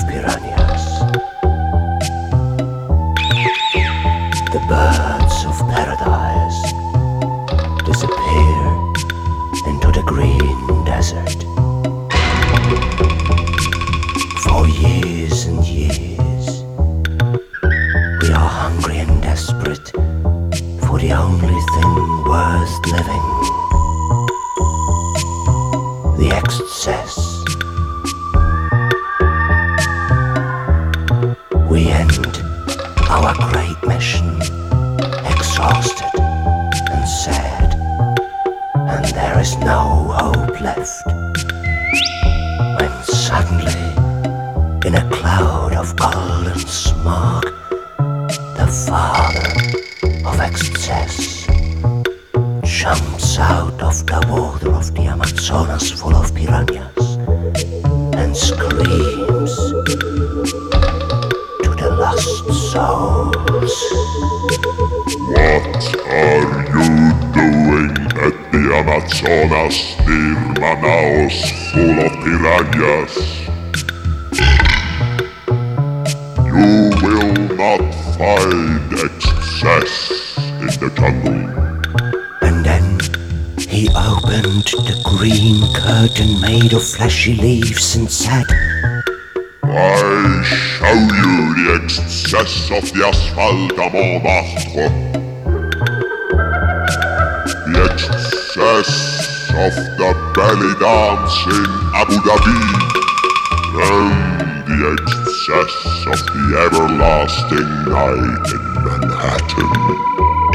piranhas. The birds of paradise disappear into the green desert. For years and years, we are hungry and desperate for the only thing worth living. The excess. We end our great mission exhausted and sad, and there is no hope left. When suddenly, in a cloud of golden smoke, the father of excess jumps out of the water of the Amazonas full of piranhas and screams to the lost souls. What are you doing at the Amazonas near Manaus full of piranhas? You will not find excess in the jungle. And then he opened the green curtain made of fleshy leaves and said, I show you the excess of the Asphalta Montmartre. The excess of the belly dance in Abu Dhabi. And the excess of the everlasting night in Manhattan.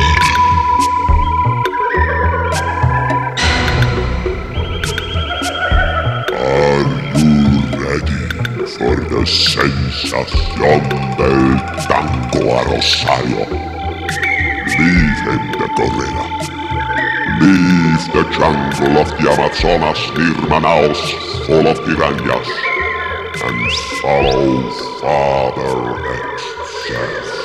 For the sensación del tango a Rosario. Leave him the gorilla. Leave the jungle of the Amazonas near Manaus full of piranhas and follow Father Excess.